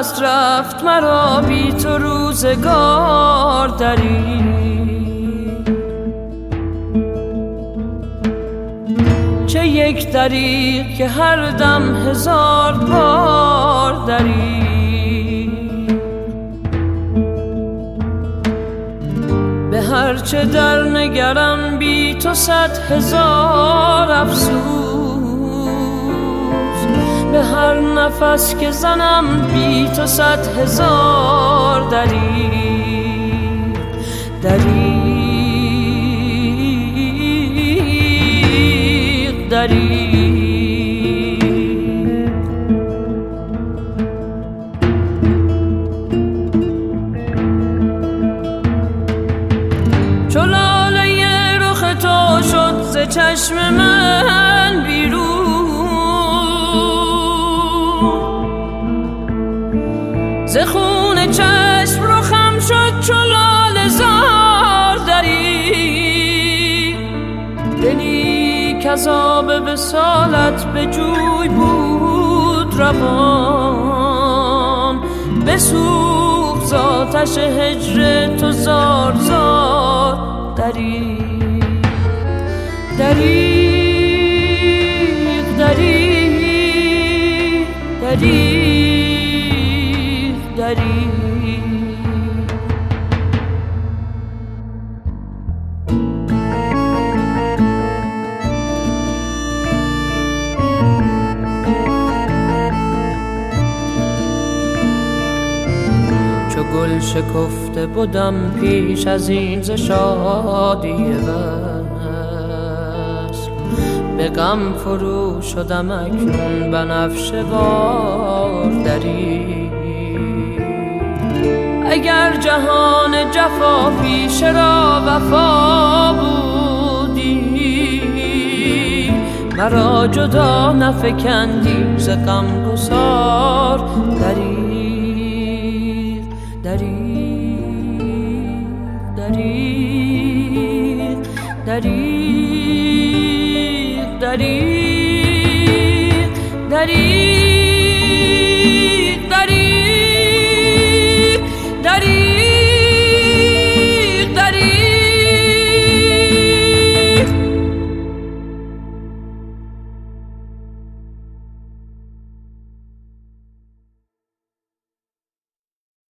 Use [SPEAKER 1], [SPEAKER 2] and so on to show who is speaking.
[SPEAKER 1] هست رفت مرا بی تو روزگار دری. چه یک دریغ که هر دم هزار بار دری. به هر چه در نگرم بی تو 100,000 افسوس. به هر نفس که زنم بی تو 100,000 دری. دریغ چو لاله رخ تو شد ز چشم من بیرون. ز خون چشم رخم شد چو لاله زار دری. دلی کز آب وصالت به جوی بود روان. بسوخت ز آتش هجر تو زار زار دری. دریغ چو گل شکفته بودم پیش از این ز شادی وصل. به غم فرو شدم اکنون بنفشه وار دری. اگر جهان جفا پیش را وفا بودی. مرا جدا نفکندی ز غمگسار دریغ